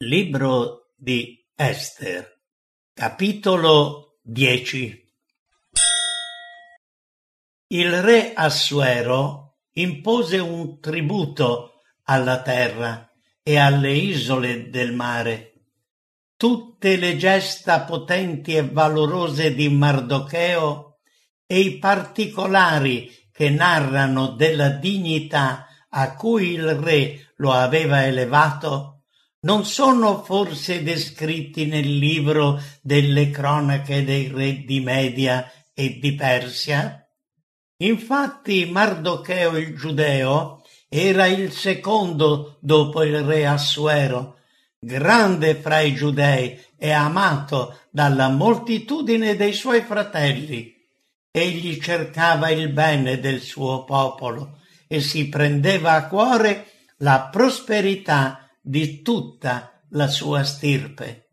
Libro di Ester, capitolo 10. Il re Assuero impose un tributo alla terra e alle isole del mare. Tutte le gesta potenti e valorose di Mardocheo e i particolari che narrano della dignità a cui il re lo aveva elevato non sono forse descritti nel libro delle cronache dei re di Media e di Persia? Infatti Mardocheo il giudeo era il secondo dopo il re Assuero, grande fra i giudei e amato dalla moltitudine dei suoi fratelli. Egli cercava il bene del suo popolo e si prendeva a cuore la prosperità di tutta la sua stirpe.